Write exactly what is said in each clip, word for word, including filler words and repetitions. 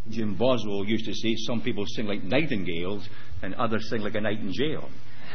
Jim Boswell used to say some people sing like nightingales and others sing like a night in jail.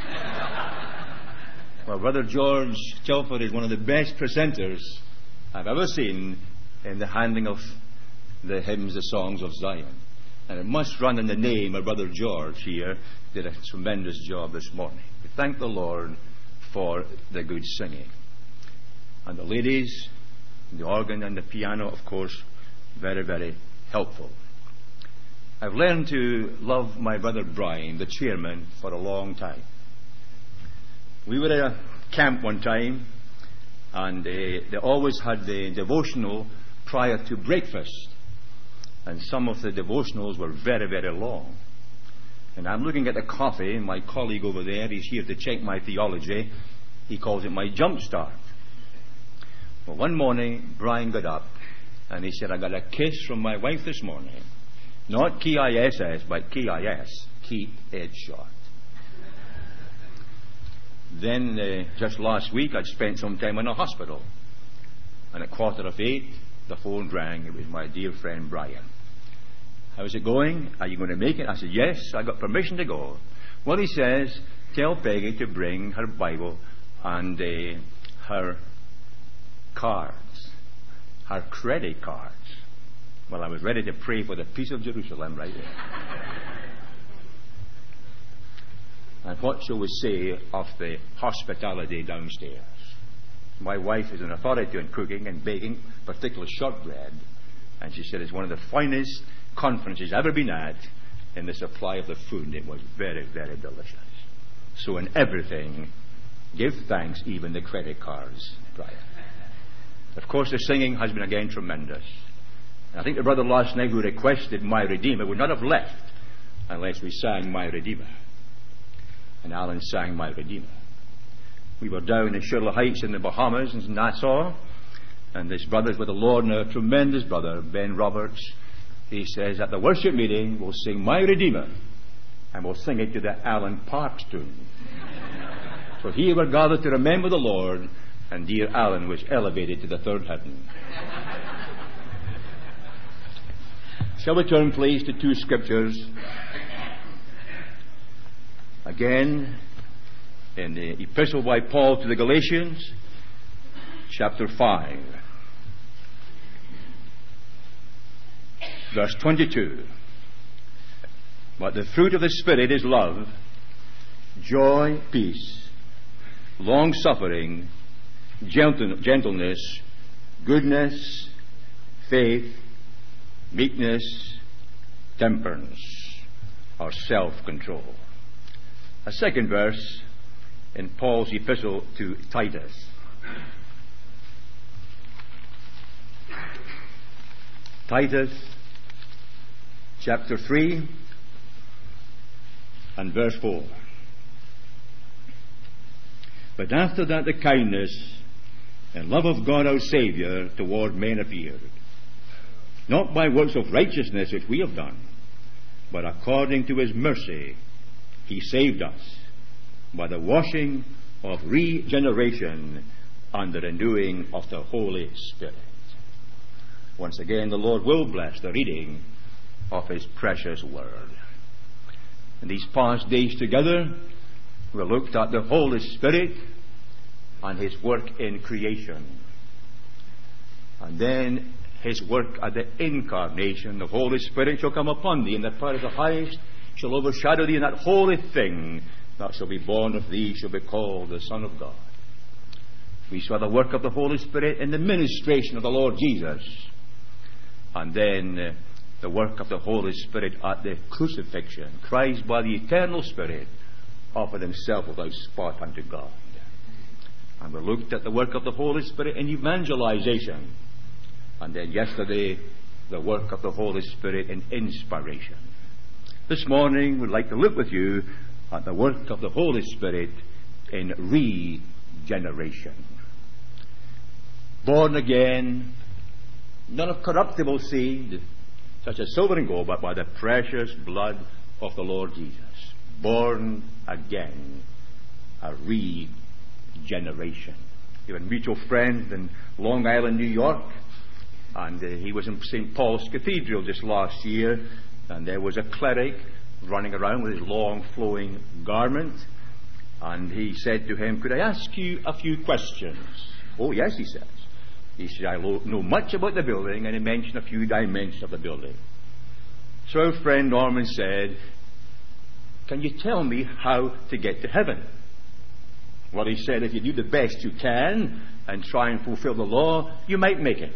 Well, Brother George Telford is one of the best presenters I've ever seen in the handling of the hymns, the songs of Zion. And it must run in the name of Brother George here, did a tremendous job this morning. We thank the Lord for the good singing. And the ladies, the organ and the piano, of course, very, very helpful. I've learned to love my brother Brian, the chairman, for a long time. We were at a camp one time, and uh, they always had the devotional prior to breakfast. And some of the devotionals were very, very long. And I'm looking at the coffee, and my colleague over there, he's here to check my theology. He calls it my jump start. Well, one morning, Brian got up, and he said, I got a kiss from my wife this morning. Not K I S S, but K I S. Keep it short. Then, uh, just last week, I'd spent some time in a hospital. And at quarter of eight, the phone rang. It was my dear friend Brian. How's it going? Are you going to make it? I said, yes, I got permission to go. Well, he says, tell Peggy to bring her Bible and uh, her cards, her credit cards. Well, I was ready to pray for the peace of Jerusalem right there. And what shall we say of the hospitality downstairs? My wife is an authority on cooking and baking, particularly shortbread. And she said it's one of the finest conferences ever been at in the supply of the food. It was very, very delicious. So in everything, give thanks, even the credit cards, Brian. Of course, the singing has been again tremendous. And I think the brother last night who requested My Redeemer would not have left unless we sang My Redeemer. And Alan sang My Redeemer. We were down in Shirley Heights in the Bahamas, in Nassau, and this brother's with the Lord, and a tremendous brother, Ben Roberts. He says, at the worship meeting, we'll sing My Redeemer, and we'll sing it to the Alan Parks tune. So here we're gathered to remember the Lord, and dear Alan was elevated to the third heaven. Shall we turn, please, to two scriptures? Again, in the epistle by Paul to the Galatians, chapter five, verse twenty-two. But the fruit of the Spirit is love, joy, peace, long-suffering, gentle- gentleness, goodness, faith, meekness, temperance, or self-control. A second verse in Paul's epistle to Titus. Titus chapter three and verse four. But after that the kindness and love of God our Saviour toward men appeared, not by works of righteousness which we have done, but according to his mercy he saved us by the washing of regeneration and the renewing of the Holy Spirit. Once again, the Lord will bless the reading of his precious word. In these past days together, we looked at the Holy Spirit and his work in creation. And then his work at the incarnation. The Holy Spirit shall come upon thee, and the power of the highest shall overshadow thee, and that holy thing that shall be born of thee shall be called the Son of God. We saw the work of the Holy Spirit in the ministration of the Lord Jesus, and then uh, the work of the Holy Spirit at the crucifixion. Christ, by the eternal Spirit, offered himself without spot unto God. And we looked at the work of the Holy Spirit in evangelization, and then yesterday the work of the Holy Spirit in inspiration. This morning we'd like to look with you at the work of the Holy Spirit in regeneration. Born again, not of corruptible seed, such as silver and gold, but by the precious blood of the Lord Jesus. Born again, a regeneration. You have mutual friends in Long Island, New York. And uh, he was in Saint Paul's Cathedral just last year, and there was a cleric running around with his long flowing garment. And he said to him, "Could I ask you a few questions?" "Oh, yes," he says. He said, "I lo- know much about the building," and he mentioned a few dimensions of the building. So our friend Norman said, "Can you tell me how to get to heaven?" Well, he said, if you do the best you can and try and fulfill the law, you might make it.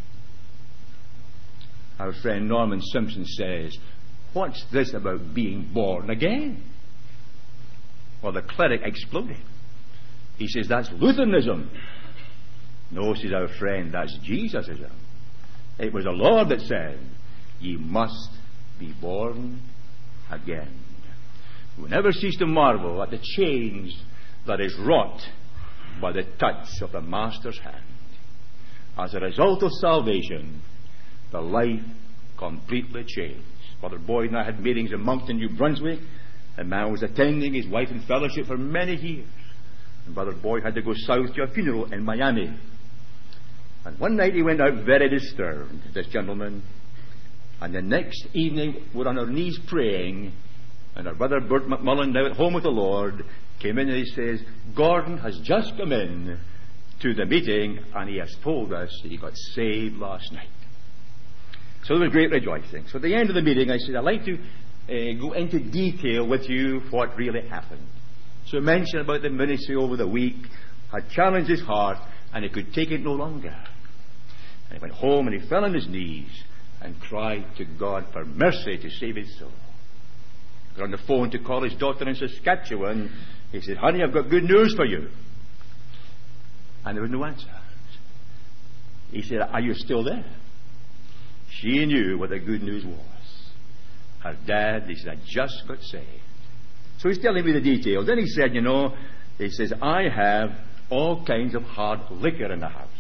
Our friend Norman Simpson says, "What's this about being born again?" Well, the cleric exploded. He says, "That's Lutheranism." "No," says our friend, "that's Jesusism. It was the Lord that said, ye must be born again." We never cease to marvel at the change that is wrought by the touch of the Master's hand. As a result of salvation, the life completely changed. Brother Boyd and I had meetings in Moncton, New Brunswick, and man was attending his wife in fellowship for many years. And Brother Boyd had to go south to a funeral in Miami. And one night he went out very disturbed, this gentleman. And the next evening we're on our knees praying, and our brother Bert McMullen, now at home with the Lord, came in and he says, "Gordon has just come in to the meeting and he has told us that he got saved last night." So there was great rejoicing. So at the end of the meeting I said, "I'd like to uh, go into detail with you what really happened." So I mentioned about the ministry over the week, had challenged his heart, and he could take it no longer. And he went home and he fell on his knees and cried to God for mercy to save his soul. He got on the phone to call his daughter in Saskatchewan. He said, "Honey, I've got good news for you." And there was no answer. He said, "Are you still there?" She knew what the good news was. Her dad, he said, had just got saved. So he's telling me the details. Then he said, you know, he says, "I have all kinds of hard liquor in the house."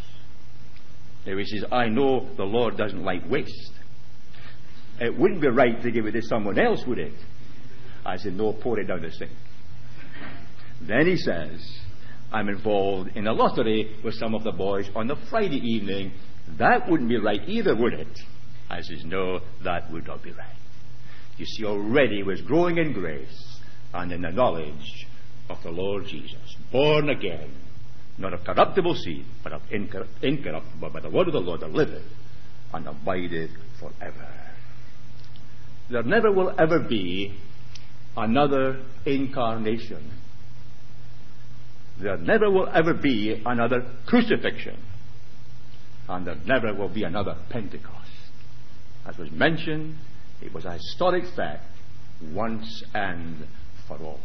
He says, "I know the Lord doesn't like waste. It wouldn't be right to give it to someone else, would it?" I said, "No, pour it down the sink." Then he says, "I'm involved in a lottery with some of the boys on the Friday evening. That wouldn't be right either, would it?" I says, "No, that would not be right." You see, already he was growing in grace and in the knowledge of the Lord Jesus. Born again, not of corruptible seed, but of incor- incorruptible, by the word of the Lord that liveth and abideth forever. There never will ever be another incarnation. There never will ever be another crucifixion. And there never will be another Pentecost. As was mentioned, it was a historic fact once and for all.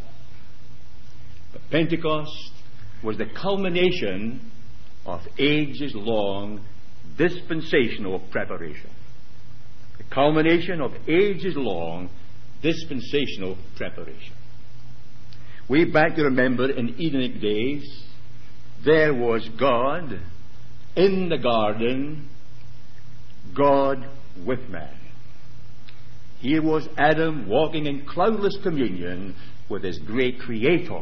But Pentecost was the culmination of ages-long dispensational preparation. The culmination of ages-long dispensational preparation. Way back, you remember, in Edenic days, there was God in the garden, God with man. Here was Adam walking in cloudless communion with his great Creator,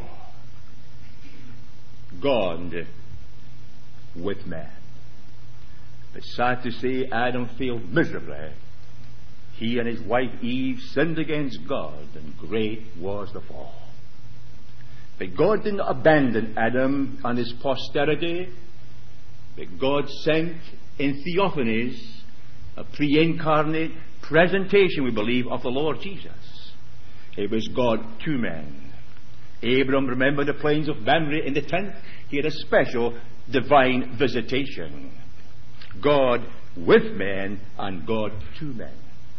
God with man. But sad to say, Adam failed miserably. He and his wife Eve sinned against God, and great was the fall. But God didn't abandon Adam and his posterity, but God sent in theophanies a pre-incarnate presentation, we believe, of the Lord Jesus. It was God to men. Abram, remember the plains of Mamre in the tenth? He had a special divine visitation. God with men and God to men.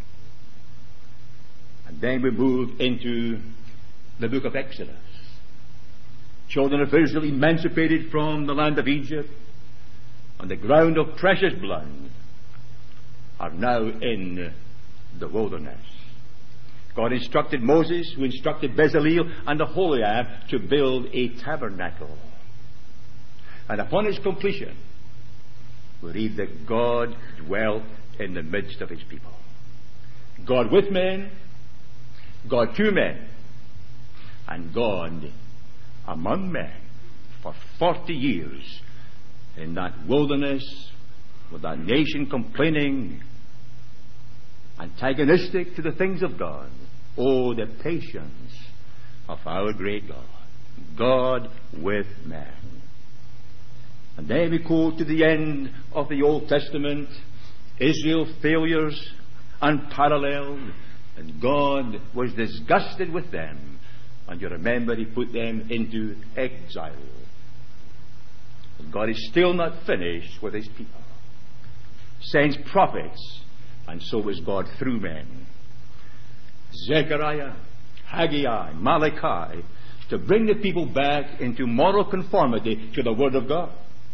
And then we move into the book of Exodus. Children of Israel emancipated from the land of Egypt on the ground of precious blood are now in the wilderness. God instructed Moses, who instructed Bezaleel and Aholiab to build a tabernacle. And upon its completion, we read that God dwelt in the midst of his people. God with men, God to men, and God among men for forty years in that wilderness with that nation complaining, antagonistic to the things of God. Oh, the patience of our great God. God with man. And then we quote to the end of the Old Testament, Israel's failures unparalleled, and God was disgusted with them. And you remember He put them into exile. And God is still not finished with His people. Sends prophets, and so is God through men. Zechariah, Haggai, Malachi, to bring the people back into moral conformity to the Word of God.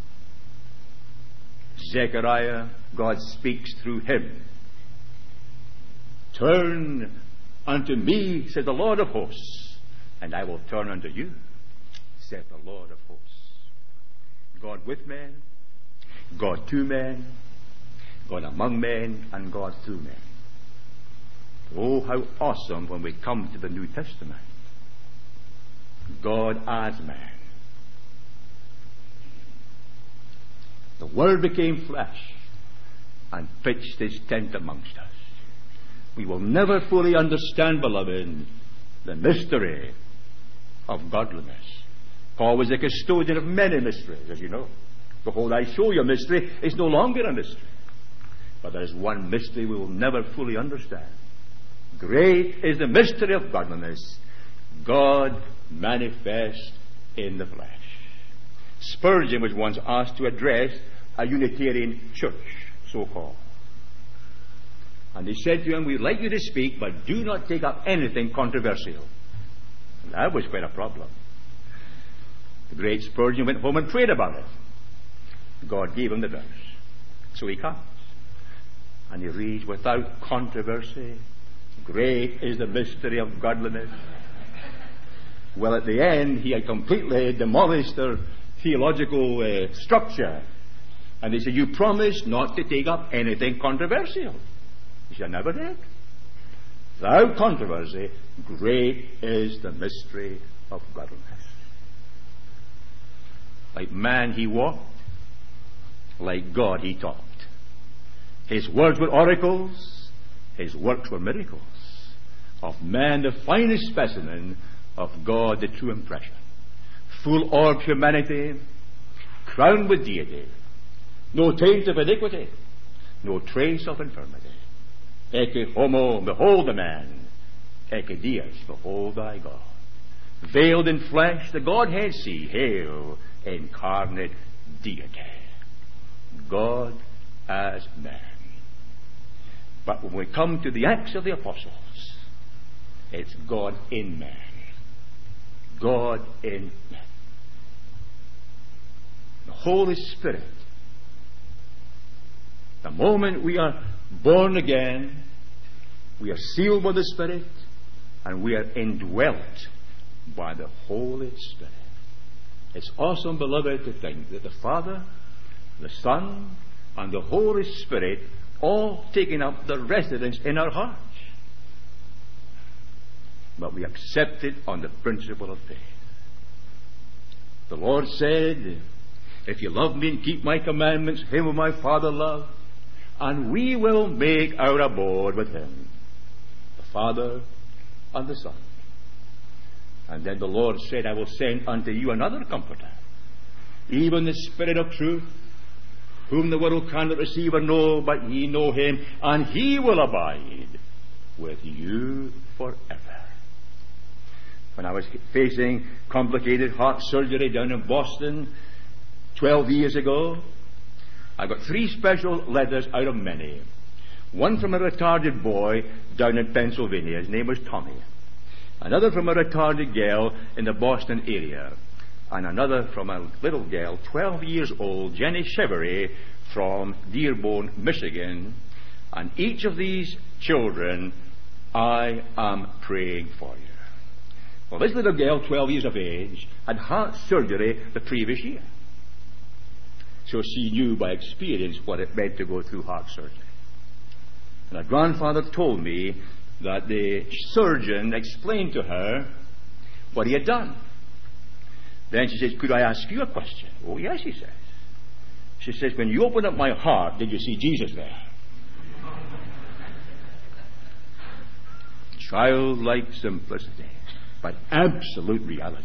Zechariah, God speaks through him. Turn unto me, said the Lord of hosts, and I will turn unto you, said the Lord of hosts. God with men, God to men, God among men, and God through men. Oh, how awesome when we come to the New Testament. God as man. The Word became flesh and pitched His tent amongst us. We will never fully understand, beloved, the mystery of godliness. Paul was a custodian of many mysteries, as you know. Behold, I show you a mystery. It's no longer a mystery. But there is one mystery we will never fully understand. Great is the mystery of godliness. God manifest in the flesh. Spurgeon was once asked to address a Unitarian church, so-called. And they said to him, we'd like you to speak, but do not take up anything controversial. And that was quite a problem. The great Spurgeon went home and prayed about it. God gave him the verse. So he comes. And he reads, without controversy, great is the mystery of godliness. Well, at the end, he had completely demolished their theological uh, structure. And they said, you promised not to take up anything controversial. He said, I never did. Without controversy, great is the mystery of godliness. Like man he walked, like God he talked. His words were oracles, his works were miracles. Of man the finest specimen, of God the true impression. Full orbed humanity, crowned with deity, no taint of iniquity, no trace of infirmity. Ecce homo, behold the man. Ecce Deus, behold thy God. Veiled in flesh, the Godhead see. Hail, incarnate deity. God as man. But when we come to the Acts of the Apostles, it's God in man. God in man. The Holy Spirit. The moment we are born again, we are sealed by the Spirit, and we are indwelt by the Holy Spirit. It's awesome, beloved, to think that the Father, the Son, and the Holy Spirit all taking up their residence in our hearts. But we accept it on the principle of faith. The Lord said, if you love me and keep my commandments, him whom my Father loved, and we will make our abode with him, the Father and the Son. And then the Lord said, I will send unto you another Comforter, even the Spirit of truth, whom the world cannot receive or know, but ye know him, and he will abide with you forever. When I was facing complicated heart surgery down in Boston twelve years ago, I got three special letters out of many. One from a retarded boy down in Pennsylvania. His name was Tommy. Another from a retarded girl in the Boston area. And another from a little girl, twelve years old, Jenny Chevery, from Dearborn, Michigan. And each of these children, I am praying for you. Well, this little girl, twelve years of age, had heart surgery the previous year. So she knew by experience what it meant to go through heart surgery. And her grandfather told me that the surgeon explained to her what he had done. Then she says, could I ask you a question? Oh, yes, he says. She She says, when you opened up my heart, did you see Jesus there? Childlike simplicity, but absolute reality.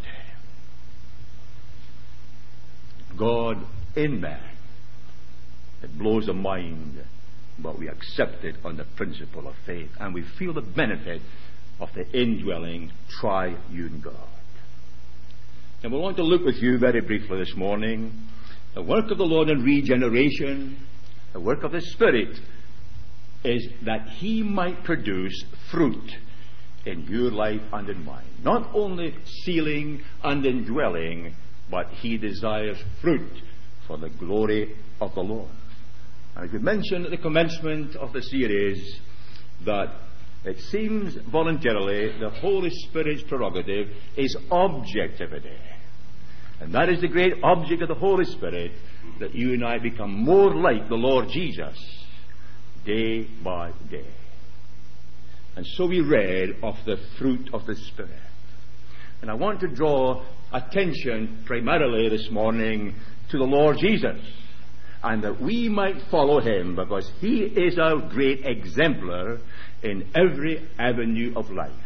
God in man. It blows the mind, but we accept it on the principle of faith, and we feel the benefit of the indwelling triune God. And we want to look with you very briefly this morning. The work of the Lord in regeneration, the work of the Spirit, is that He might produce fruit in your life and in mine. Not only sealing and indwelling, but He desires fruit for the glory of the Lord. And as we mentioned at the commencement of the series, that it seems voluntarily the Holy Spirit's prerogative is objectivity. And that is the great object of the Holy Spirit, that you and I become more like the Lord Jesus day by day. And so we read of the fruit of the Spirit. And I want to draw attention primarily this morning to the Lord Jesus, and that we might follow Him, because He is our great exemplar in every avenue of life.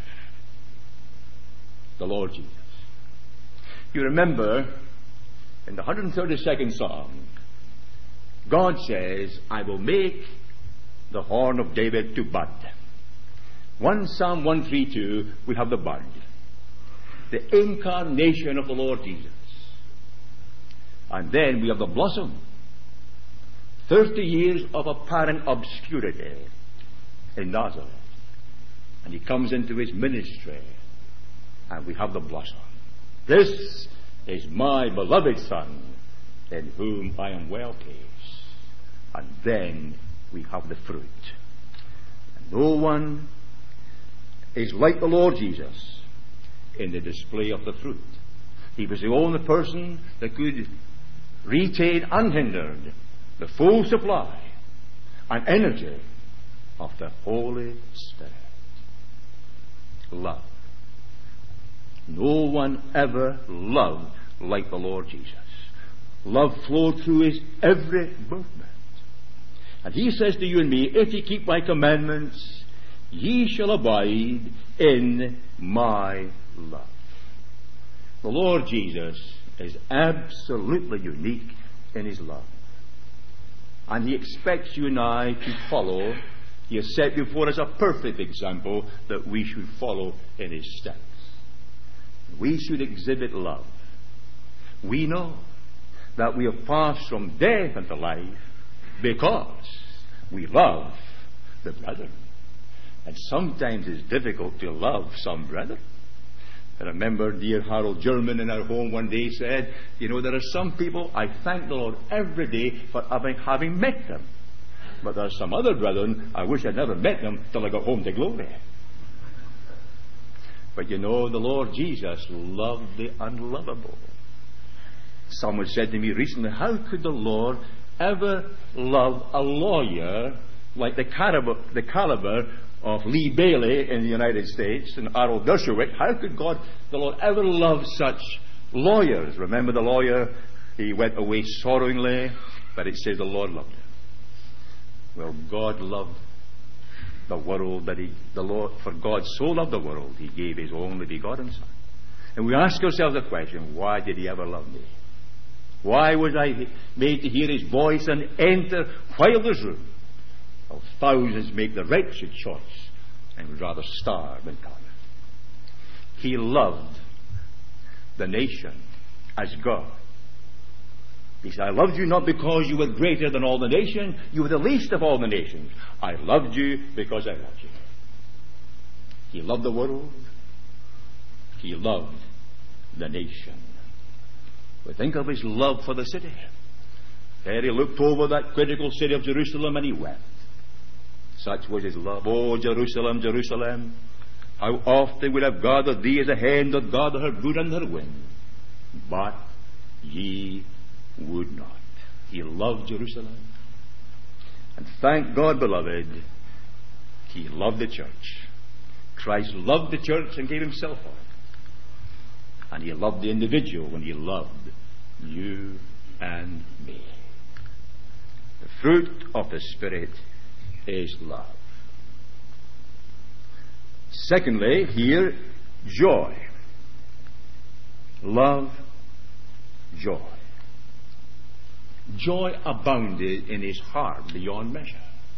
The Lord Jesus. You remember in the one hundred thirty-second Psalm, God says, I will make the horn of David to bud. One Psalm one thirty-two, we have the bud, the incarnation of the Lord Jesus. And then we have the blossom, thirty years of apparent obscurity in Nazareth. And He comes into His ministry, and we have the blossom. This is my beloved Son, in whom I am well pleased. And then we have the fruit. And no one is like the Lord Jesus in the display of the fruit. He was the only person that could retain unhindered the full supply and energy of the Holy Spirit. Love. No one ever loved like the Lord Jesus. Love flowed through His every movement. And He says to you and me, if ye keep my commandments, ye shall abide in my love. The Lord Jesus is absolutely unique in His love. And He expects you and I to follow. He has set before us a perfect example that we should follow in His steps. We should exhibit love. We know that we have passed from death into life because we love the brethren. And sometimes it's difficult to love some brethren. I remember dear Harold German in our home one day said, you know, there are some people I thank the Lord every day for having, having met them. But there are some other brethren I wish I'd never met them till I got home to glory. But you know, the Lord Jesus loved the unlovable. Someone said to me recently, how could the Lord ever love a lawyer like the caliber, the caliber of Lee Bailey in the United States and Harold Dershowitz? How could God, the Lord, ever love such lawyers? Remember the lawyer? He went away sorrowingly, but it says the Lord loved him. Well, God loved the world that He, the Lord, for God so loved the world, He gave His only begotten Son. And we ask ourselves the question, why did He ever love me? Why was I made to hear His voice and enter wildest room? Well, thousands make the wretched choice and would rather starve than come. He loved the nation as God. He said, I loved you not because you were greater than all the nation. You were the least of all the nations. I loved you because I loved you. He loved the world. He loved the nation. We think of His love for the city. There He looked over that critical city of Jerusalem and He wept. Such was His love. Oh, Jerusalem, Jerusalem, how often would I have gathered thee as a hen doth gather her brood under her wing. But ye would not. He loved Jerusalem. And thank God, beloved, He loved the church. Christ loved the church and gave Himself for it. And He loved the individual when He loved you and me. The fruit of the Spirit is love. Secondly, here, joy. Love, joy. Joy abounded in his heart beyond measure.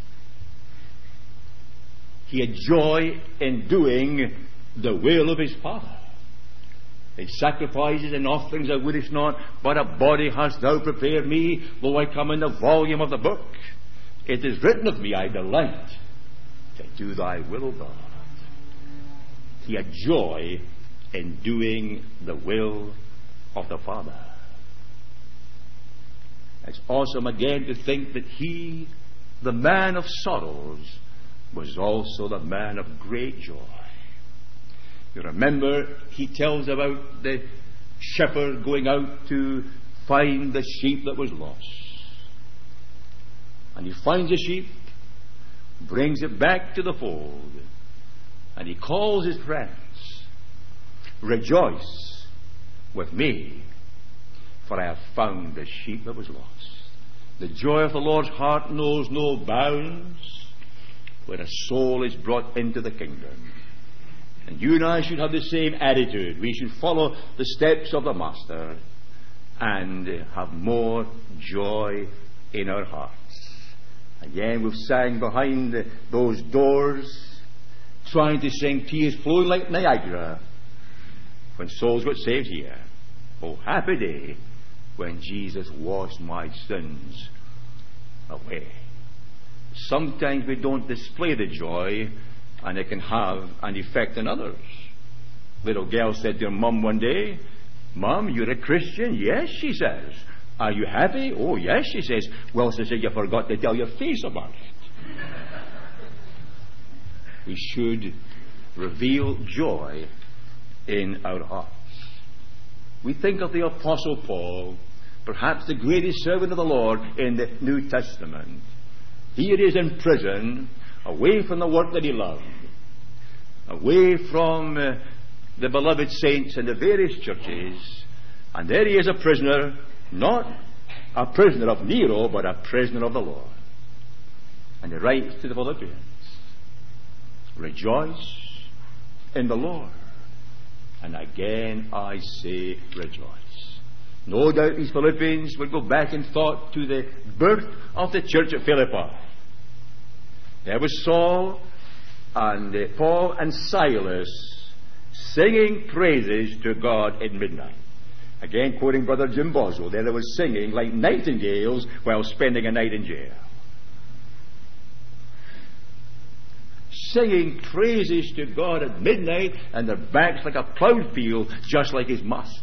He had joy in doing the will of his Father. His sacrifices and offerings I wouldest not, but a body hast thou prepared me, though I come in the volume of the book. It is written of me, I delight to do thy will, O God. He had joy in doing the will of the Father. It's awesome again to think that he, the man of sorrows, was also the man of great joy. You remember, he tells about the shepherd going out to find the sheep that was lost. And he finds the sheep, brings it back to the fold, and he calls his friends, rejoice with me, for I have found the sheep that was lost. The joy of the Lord's heart knows no bounds when a soul is brought into the kingdom. And you and I should have the same attitude. We should follow the steps of the Master and have more joy in our hearts. Again, we've sang behind those doors, trying to sing tears flowing like Niagara when souls got saved here. Oh, happy day when Jesus washed my sins away. Sometimes we don't display the joy, and it can have an effect on others. Little girl said to her mum one day, "Mum, you're a Christian?" "Yes," she says. "Are you happy?" "Oh, yes," she says. "Well," she said, "you forgot to tell your face about it." We should reveal joy in our hearts. We think of the Apostle Paul, perhaps the greatest servant of the Lord in the New Testament. Here he is in prison, away from the work that he loved, away from uh, the beloved saints in the various churches, and there he is a prisoner, not a prisoner of Nero, but a prisoner of the Lord. And he writes to the Philippians, rejoice in the Lord. And again I say rejoice. No doubt these Philippians would go back in thought to the birth of the church at Philippi. There was Saul and uh, Paul and Silas singing praises to God at midnight. Again, quoting Brother Jim Boswell, there they were singing like nightingales while spending a night in jail. Singing praises to God at midnight, and their backs like a plowed field, just like his master.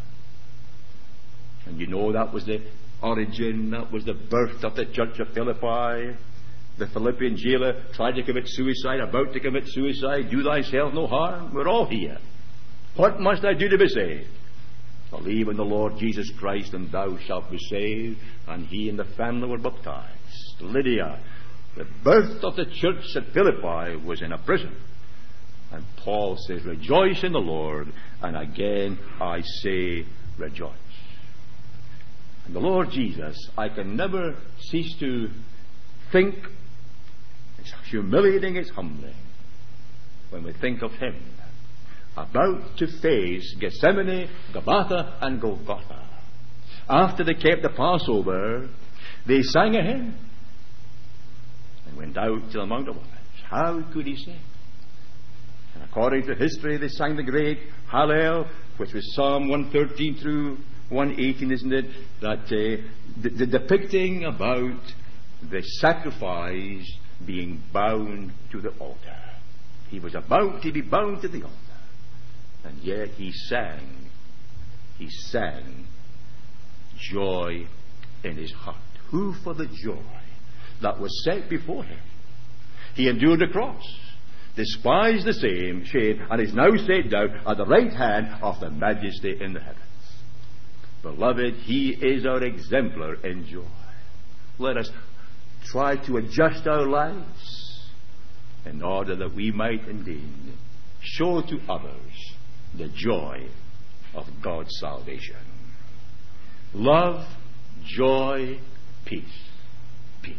And you know that was the origin, that was the birth of the church of Philippi. The Philippian jailer tried to commit suicide, about to commit suicide. Do thyself no harm. We're all here. What must I do to be saved? Believe in the Lord Jesus Christ, and thou shalt be saved. And he and the family were baptized. Lydia, the birth of the church at Philippi, was in a prison. And Paul says, rejoice in the Lord. And again I say, rejoice. And the Lord Jesus, I can never cease to think, it's humiliating, it's humbling, when we think of him about to face Gethsemane, Gabbatha, and Golgotha. After they kept the Passover, they sang a hymn and went out to the Mount of Olives. How could he sing? And according to history, they sang the great Hallel, which was Psalm one thirteen through one eighteen, isn't it? That uh, the, the depicting about the sacrifice being bound to the altar. He was about to be bound to the altar. And yet he sang, he sang joy in his heart. Who for the joy that was set before him, he endured the cross, despised the same shame, and is now set down at the right hand of the Majesty in the heavens. Beloved, he is our exemplar in joy. Let us try to adjust our lives in order that we might indeed show to others the joy of God's salvation. Love, joy, peace. peace.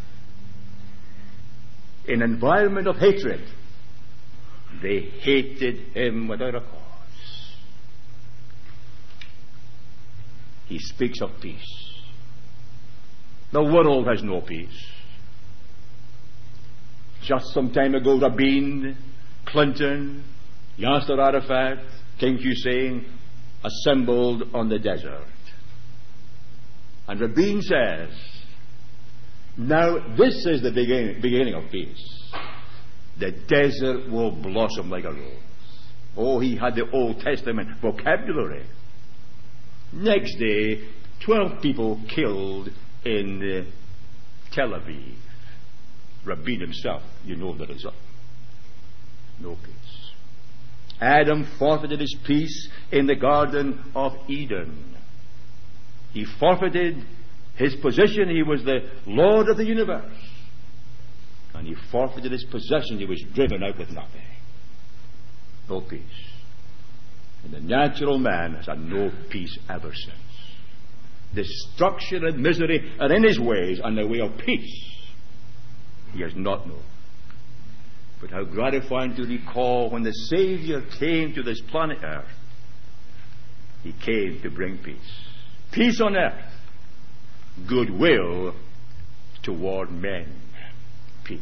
In an environment of hatred, they hated him without a cause. He speaks of peace. The world has no peace. Just some time ago, Rabin, Clinton, Yasser Arafat, King Hussein assembled on the desert. And Rabin says, now this is the beginning, beginning of peace. The desert will blossom like a rose. Oh, he had the Old Testament vocabulary. Next day, twelve people killed in uh, Tel Aviv. Rabin himself, you know the result. No peace. Adam forfeited his peace in the Garden of Eden. He forfeited his position. He was the Lord of the universe. And he forfeited his possession. He was driven out with nothing. No peace. And the natural man has had no peace ever since. Destruction and misery are in his ways, and the way of peace he has not known. But how gratifying to recall when the Savior came to this planet Earth. He came to bring peace. Peace on earth. Goodwill toward men. Peace.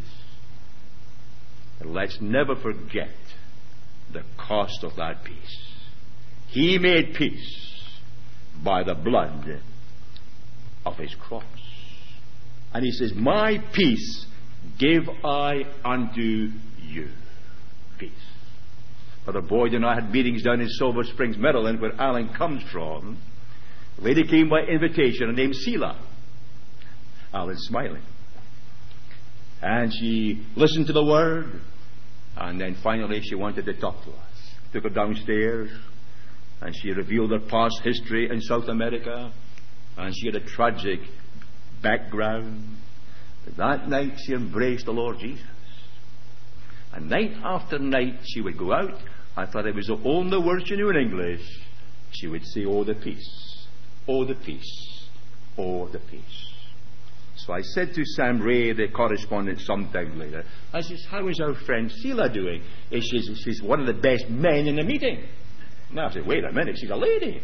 And let's never forget the cost of that peace. He made peace by the blood of his cross. And he says, my peace give I unto you. Peace. Brother Boyd and I had meetings down in Silver Springs, Maryland, where Alan comes from. A lady came by invitation named Selah. Alan's smiling. And she listened to the word, and then finally she wanted to talk to us. Took her downstairs, and she revealed her past history in South America, and she had a tragic background. But that night she embraced the Lord Jesus. And night after night she would go out. I thought it was the only word she knew in English. She would say, oh, the peace. Oh, the peace. Oh, the peace. So I said to Sam Ray, the correspondent, sometime later, I says, how is our friend Selah doing? She's, she's one of the best men in the meeting. Now I said, wait a minute, she's a lady.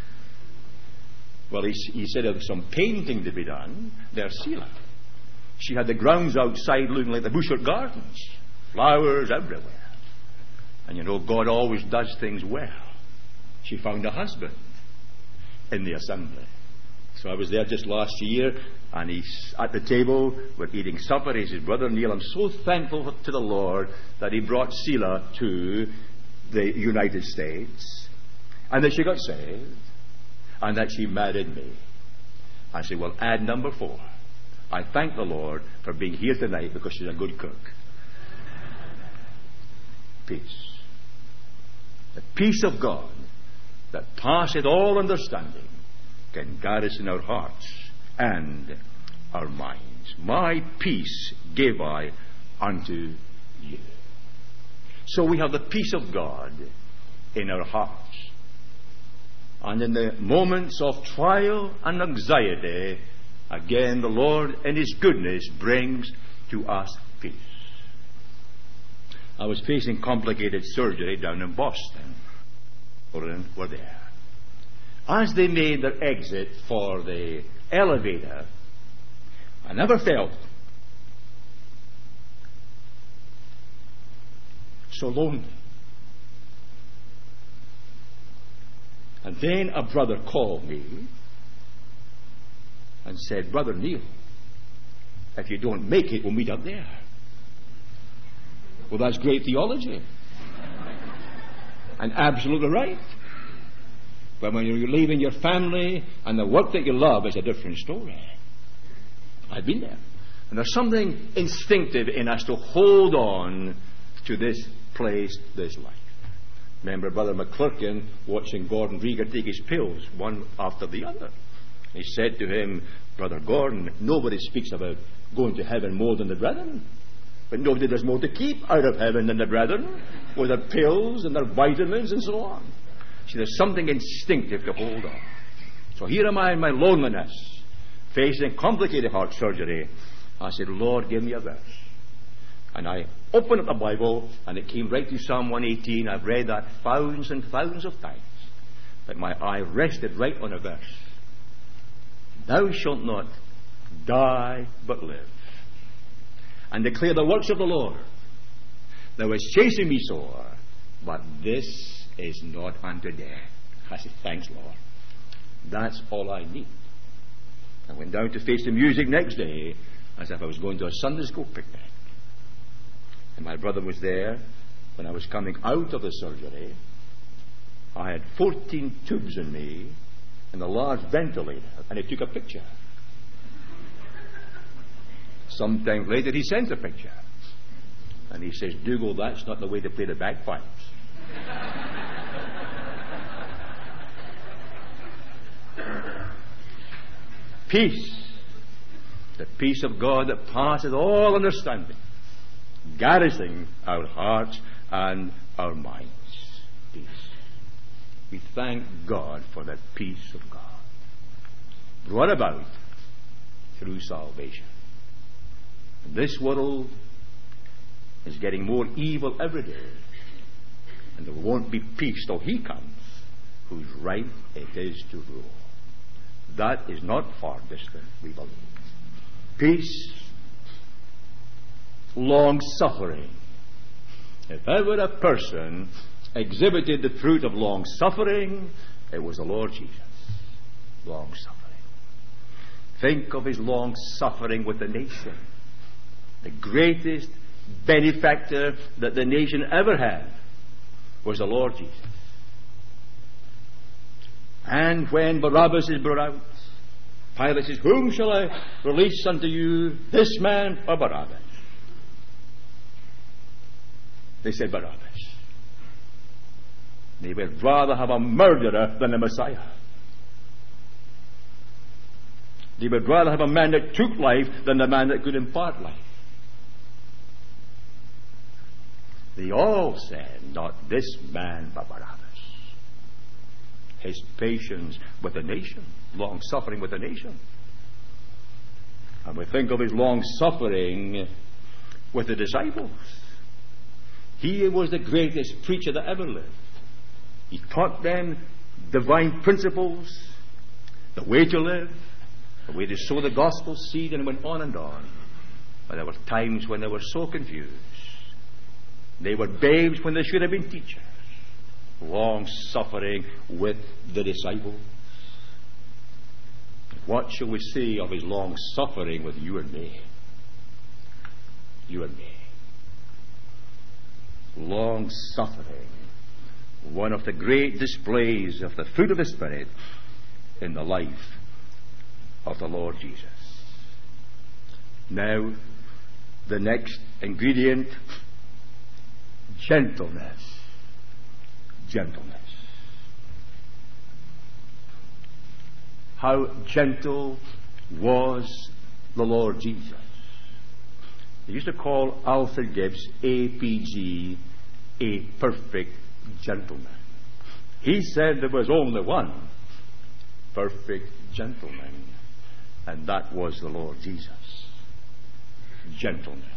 Well, he, he said there's some painting to be done. There's Selah. She had the grounds outside looking like the Bouchard Gardens. Flowers everywhere. And you know, God always does things well. She found a husband in the assembly. So I was there just last year, and he's at the table, we're eating supper. He says, Brother Neil, I'm so thankful to the Lord that he brought Selah to the United States, and that she got saved, and that she married me. I said, well, add number four. I thank the Lord for being here tonight because she's a good cook. Peace. The peace of God that passeth all understanding can garrison our hearts and our minds. My peace give I unto you. So we have the peace of God in our hearts. And in the moments of trial and anxiety, again the Lord in His goodness brings to us peace. I was facing complicated surgery down in Boston. Children were there. As they made their exit for the elevator, I never felt so lonely. And then a brother called me and said, Brother Neil, if you don't make it, we'll meet up there. Well, that's great theology. And absolutely right. But when you're leaving your family and the work that you love, it's a different story. I've been there. And there's something instinctive in us to hold on to this place, this life. Remember Brother McClurkin watching Gordon Rieger take his pills, one after the other. He said to him, Brother Gordon, nobody speaks about going to heaven more than the brethren. But nobody does more to keep out of heaven than the brethren, with their pills and their vitamins and so on. See, there's something instinctive to hold on. So here am I in my loneliness, facing complicated heart surgery, I said, Lord, give me a verse. And I opened up the Bible, and it came right to Psalm one eighteen. I've read that thousands and thousands of times. But my eye rested right on a verse. Thou shalt not die, but live, and declare the works of the Lord. Thou hast chasing me sore, but this is not unto death. I said, thanks, Lord. That's all I need. I went down to face the music next day as if I was going to a Sunday school picnic. And my brother was there when I was coming out of the surgery. I had fourteen tubes in me and a large ventilator, and he took a picture. Sometime later he sent a picture, and he says, Dougal, that's not the way to play the bagpipes. Peace, the peace of God that passeth all understanding, garrisoning our hearts and our minds. Peace. We thank God for that peace of God, brought about through salvation. And this world is getting more evil every day, and there won't be peace till He comes, whose right it is to rule. That is not far distant, we believe. Peace, long suffering. If ever a person exhibited the fruit of long suffering, it was the Lord Jesus. Long suffering. Think of His long suffering with the nation. The greatest benefactor that the nation ever had was the Lord Jesus. And when Barabbas is brought out, Pilate says, whom shall I release unto you, this man or Barabbas? They said Barabbas. They would rather have a murderer than a Messiah. They would rather have a man that took life than the man that could impart life. They all said, not this man but Barabbas. His patience with the nation, long suffering with the nation. And we think of His long suffering with the disciples. He was the greatest preacher that ever lived. He taught them divine principles, the way to live, the way to sow the gospel seed, and went on and on. But there were times when they were so confused. They were babes when they should have been teachers. Long suffering with the disciples. What shall we say of His long suffering with you and me? You and me. Long suffering. One of the great displays of the fruit of the Spirit in the life of the Lord Jesus. Now, the next ingredient, gentleness. Gentleness. How gentle was the Lord Jesus. They used to call Alfred Gibbs, A P G, a perfect gentleman. He said there was only one perfect gentleman, and that was the Lord Jesus. Gentleness.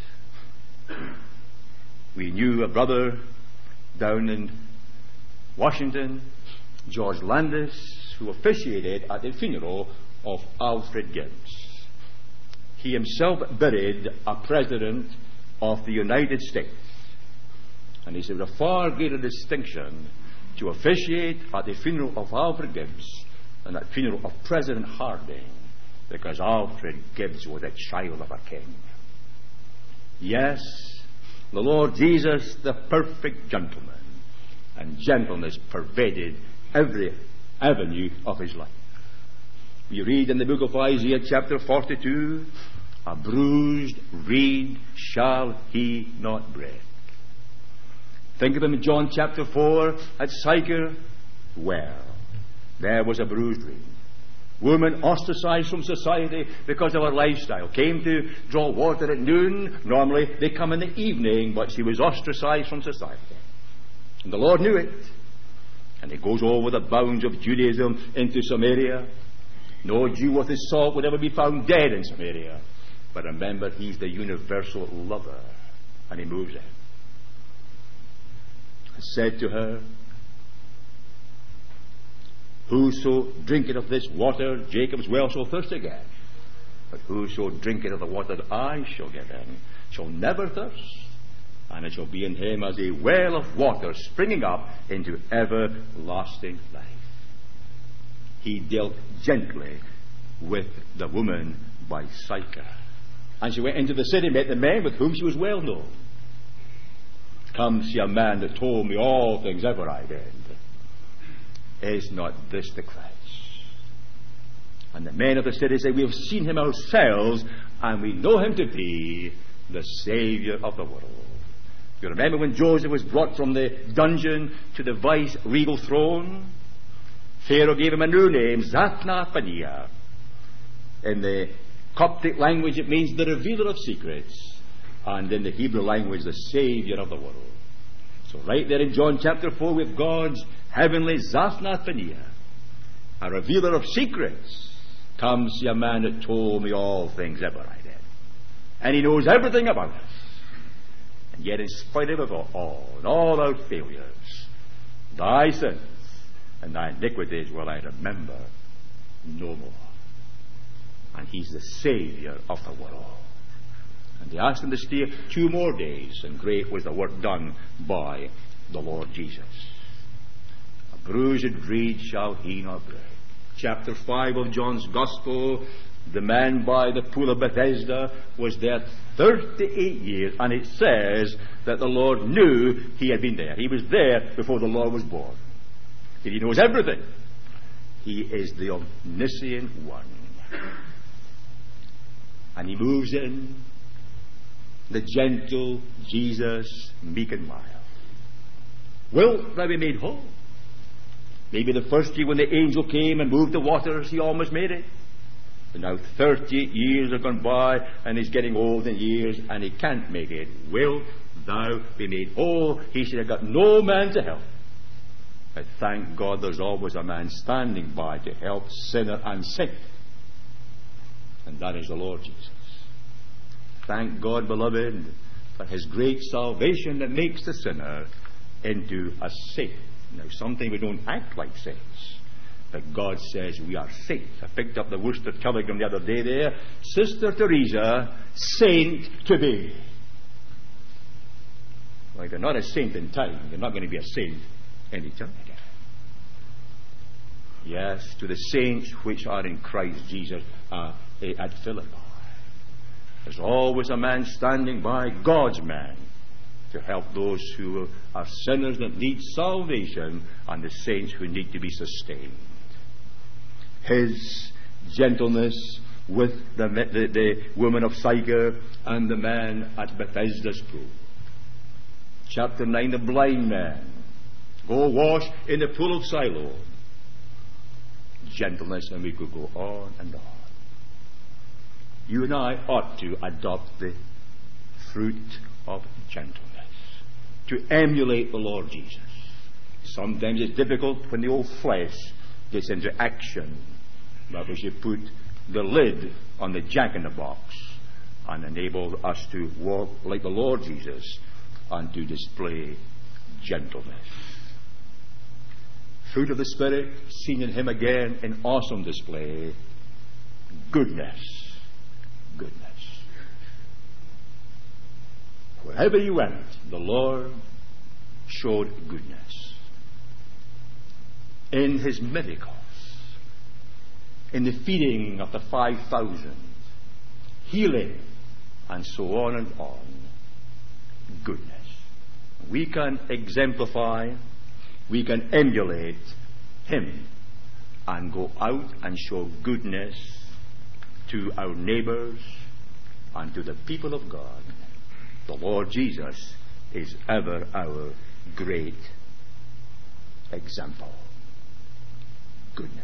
We knew a brother down in Washington, George Landis, who officiated at the funeral of Alfred Gibbs. He himself buried a president of the United States. And he said it was a far greater distinction to officiate at the funeral of Alfred Gibbs than at the funeral of President Harding, because Alfred Gibbs was a child of a king. Yes, the Lord Jesus, the perfect gentleman, and gentleness pervaded every avenue of His life. We read in the book of Isaiah chapter forty-two, a bruised reed shall He not break. Think of Him in John chapter four at Sychar. Well, there was a bruised reed. Women ostracized from society because of her lifestyle. Came to draw water at noon. Normally they come in the evening, but she was ostracized from society. And the Lord knew it. And He goes over the bounds of Judaism into Samaria. No Jew worth his salt would ever be found dead in Samaria. But remember, he's the universal lover. And he moves in. And said to her, whoso drinketh of this water, Jacob's well shall thirst again. But whoso drinketh of the water that I shall give him, shall never thirst. And it shall be in him as a well of water springing up into everlasting life. He dealt gently with the woman by Sychar. And she went into the city, met the men with whom she was well known. Come see a man that told me all things ever I did. Is not this the Christ? And the men of the city say, we have seen him ourselves, and we know him to be the Saviour of the world. You remember when Joseph was brought from the dungeon to the vice-regal throne? Pharaoh gave him a new name, Zaphnath-Phaneah. In the Coptic language, it means the revealer of secrets. And in the Hebrew language, the Saviour of the world. So right there in John chapter four, with God's heavenly Zaphnath-Phaneah, a revealer of secrets. Come see a man that told me all things ever I did. And he knows everything about us. And yet in spite of it all, and all our failures, thy sins and thy iniquities will I remember no more. And he's the Saviour of the world. And they asked him to stay two more days, and great was the work done by the Lord Jesus. A bruised reed shall he not break. Chapter five of John's Gospel, the man by the pool of Bethesda was there thirty-eight years, and it says that the Lord knew he had been there. He was there before the Lord was born. He knows everything. He is the omniscient one. And he moves in, the gentle Jesus, meek and mild. Wilt thou be made whole? Maybe the first year when the angel came and moved the waters, he almost made it. But now thirty years have gone by, and he's getting old in years, and he can't make it. Wilt thou be made whole? He should have got no man to help. But thank God there's always a man standing by to help sinner and saint. And that is the Lord Jesus. Thank God, beloved, for his great salvation that makes the sinner into a saint. Now, sometimes we don't act like saints, but God says we are saints. I picked up the Worcester Telegram the other day there. Sister Teresa, saint to be. Well, if you're not a saint in time, you're not going to be a saint any time. Yes, to the saints which are in Christ Jesus uh, at Philippi. There's always a man standing by, God's man, to help those who are sinners that need salvation and the saints who need to be sustained. His gentleness with the, the, the woman of Sychar and the man at Bethesda's pool. Chapter nine, the blind man. Go wash in the pool of Siloam. Gentleness, and we could go on and on. You and I ought to adopt the fruit of gentleness, to emulate the Lord Jesus. Sometimes it's difficult when the old flesh gets into action, but we should put the lid on the jack-in-the-box and enable us to walk like the Lord Jesus and to display gentleness. Fruit of the Spirit, seen in him again in awesome display. Goodness. Goodness. Wherever he went, the Lord showed goodness. In his miracles, in the feeding of the five thousand, healing, and so on and on. Goodness. We can exemplify, we can emulate him and go out and show goodness to our neighbors and to the people of God. The Lord Jesus is ever our great example. Goodness.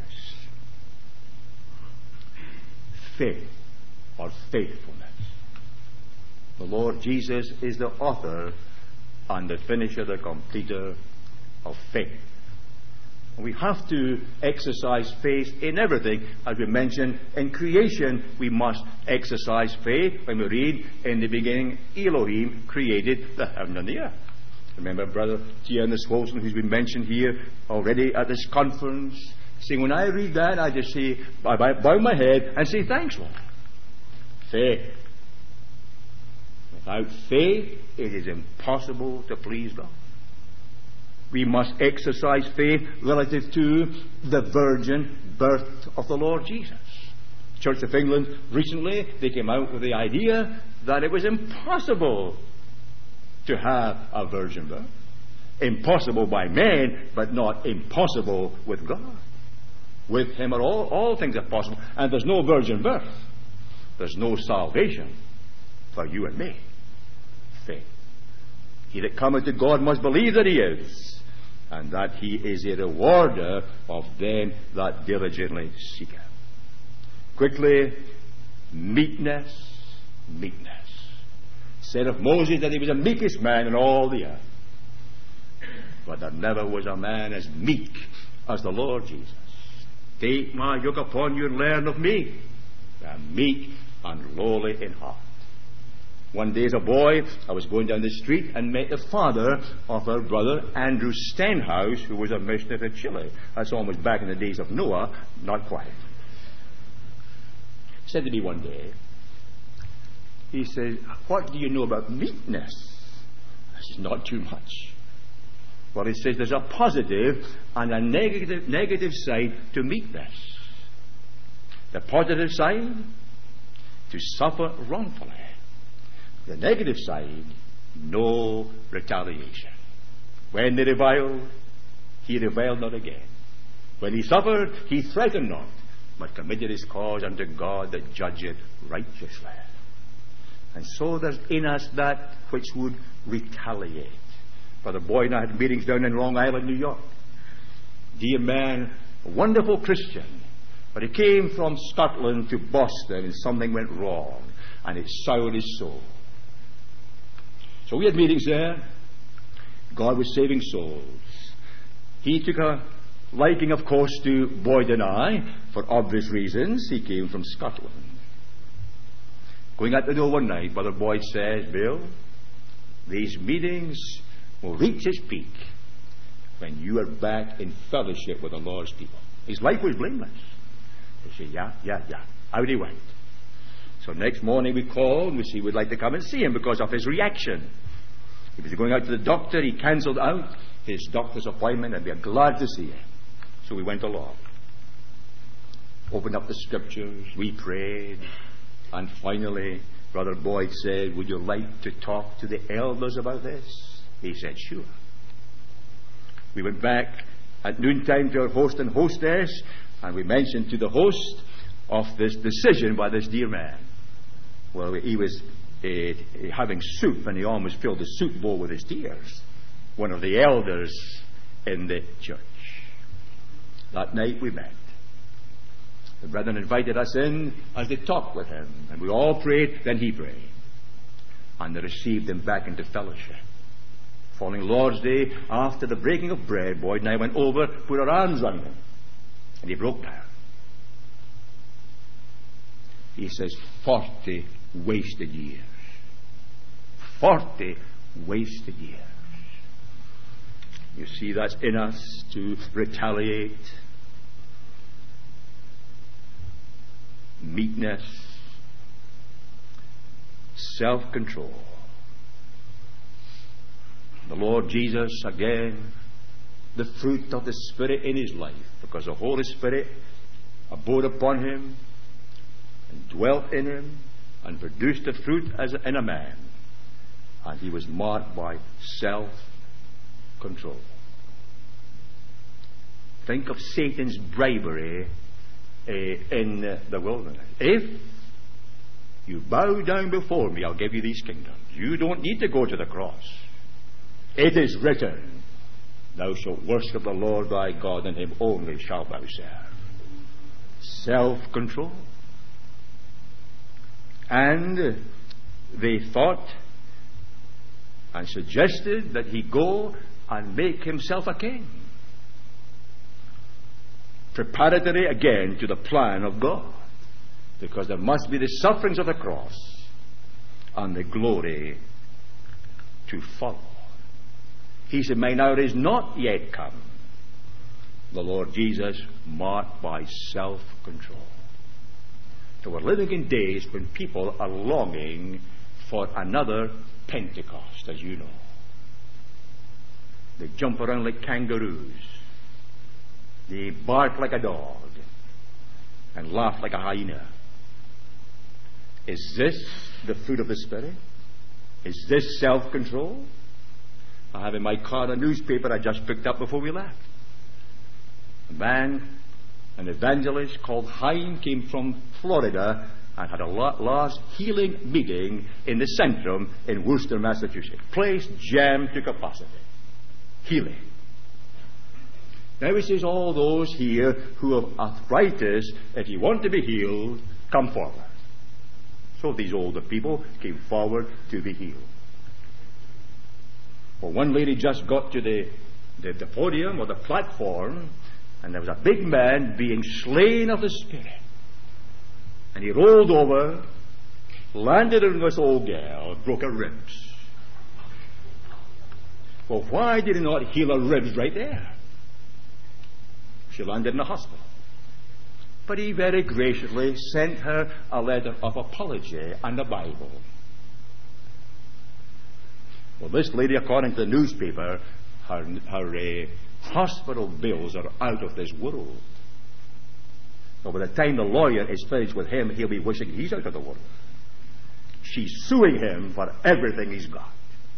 Faith or faithfulness. The Lord Jesus is the author and the finisher, the completer of faith. We have to exercise faith in everything. As we mentioned, in creation, we must exercise faith when we read, in the beginning, Elohim created the heaven and the earth. Remember Brother T. Ernest Wilson, who's been mentioned here already at this conference, saying, when I read that, I just say, I bow my head and say, thanks, Lord. Faith. Without faith, it is impossible to please God. We must exercise faith relative to the virgin birth of the Lord Jesus. Church of England recently, they came out with the idea that it was impossible to have a virgin birth. Impossible by man, but not impossible with God. With Him are all, all things are possible. And there's no virgin birth. There's no salvation for you and me. Faith. He that cometh to God must believe that He is, and that He is a rewarder of them that diligently seek Him. Quickly, meekness, meekness. Said of Moses that he was the meekest man in all the earth. But there never was a man as meek as the Lord Jesus. Take my yoke upon you and learn of me. I am meek and lowly in heart. One day as a boy, I was going down the street and met the father of our brother Andrew Stenhouse, who was a missionary to Chile. That's almost back in the days of Noah, not quite. He said to me one day, he says, what do you know about meekness? I said, not too much. Well, he says there's a positive and a negative, negative side to meekness. The positive side, to suffer wrongfully. The negative side, no retaliation. When they reviled, he reviled not again. When he suffered, he threatened not, but committed his cause unto God that judgeth righteously. And so there's in us that which would retaliate. Brother Boyd and I had meetings down in Long Island, New York. Dear man, a wonderful Christian, but he came from Scotland to Boston and something went wrong and it soured his soul. So we had meetings there. God was saving souls. He took a liking, of course, to Boyd and I for obvious reasons. He came from Scotland. Going out the door one night, Brother Boyd says, Bill, these meetings will reach its peak when you are back in fellowship with the Lord's people. His life was blameless. He said, yeah, yeah, yeah. Out he went. So next morning we called and we said we'd like to come and see him because of his reaction. He was going out to the doctor. He cancelled out his doctor's appointment and we are glad to see him. So we went along. Opened up the scriptures. We prayed. And finally, Brother Boyd said, would you like to talk to the elders about this? He said, sure. We went back at noontime to our host and hostess, and we mentioned to the host of this decision by this dear man. Well, he was uh, having soup, and he almost filled the soup bowl with his tears. One of the elders in the church. That night we met. The brethren invited us in as they talked with him, and we all prayed, then he prayed. And they received him back into fellowship. Following Lord's Day, after the breaking of bread, Boyd and I went over, put our arms on him, and he broke down. He says, forty wasted years. Forty wasted years. You see, that's in us to retaliate. Meekness, self-control. The Lord Jesus, again, the fruit of the Spirit in his life, because the Holy Spirit abode upon him and dwelt in him and produced the fruit as in a man, and he was marked by self-control. Think of Satan's bribery uh, in uh, the wilderness. If you bow down before me, I'll give you these kingdoms. You don't need to go to the cross. It is written, thou shalt worship the Lord thy God, and him only shalt thou serve. Self-control. And they thought and suggested that he go and make himself a king. preparatory again to the plan of God, because there must be the sufferings of the cross and the glory to follow. He said, "My hour is not yet come." The Lord Jesus marked by self-control. So we're living in days when people are longing for another Pentecost, as you know. They jump around like kangaroos. They bark like a dog and laugh like a hyena. Is this the fruit of the Spirit? Is this self-control? I have in my car a newspaper I just picked up before we left. A man, an evangelist called Hein, came from Florida and had a last healing meeting in the Centrum in Worcester, Massachusetts. Place jammed to capacity. Healing. Now he says, all those here who have arthritis, if you want to be healed, come forward. So these older people came forward to be healed. Well, one lady just got to the, the, the podium or the platform, and there was a big man being slain of the Spirit. And he rolled over, landed on this old girl, broke her ribs. Well, why did he not heal her ribs right there? She landed in the hospital. But he very graciously sent her a letter of apology and a Bible. Well, this lady, according to the newspaper, her, her uh, hospital bills are out of this world. So by the time the lawyer is finished with him, he'll be wishing he's out of the world. She's suing him for everything he's got.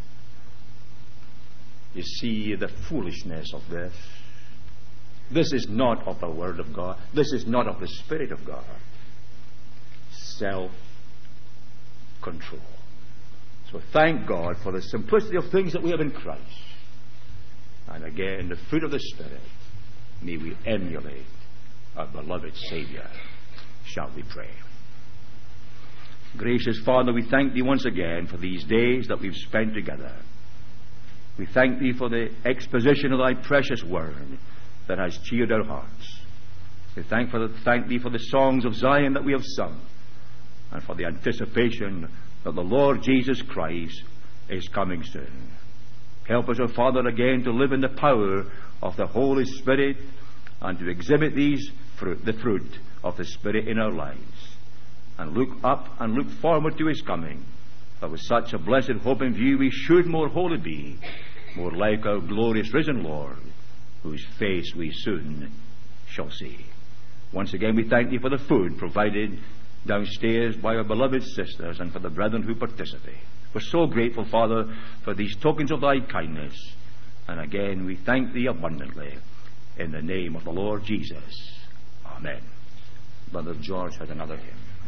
You see the foolishness of this. This is not of the Word of God. This is not of the Spirit of God. Self-control. So thank God for the simplicity of things that we have in Christ. And again, the fruit of the Spirit, may we emulate our beloved Savior. Shall we pray? Gracious Father, we thank Thee once again for these days that we've spent together. We thank Thee for the exposition of Thy precious Word that has cheered our hearts. We thank, for the, thank Thee for the songs of Zion that we have sung, and for the anticipation that the Lord Jesus Christ is coming soon. Help us, O Father, again to live in the power of the Holy Spirit and to exhibit these fruit, the fruit of the Spirit in our lives, and look up and look forward to His coming. For with such a blessed hope in view, we should more wholly be, more like our glorious risen Lord, whose face we soon shall see. Once again, we thank Thee for the food provided downstairs by our beloved sisters and for the brethren who participate. We're so grateful, Father, for these tokens of Thy kindness. And again, we thank Thee abundantly in the name of the Lord Jesus. Amen. Brother George has another hymn.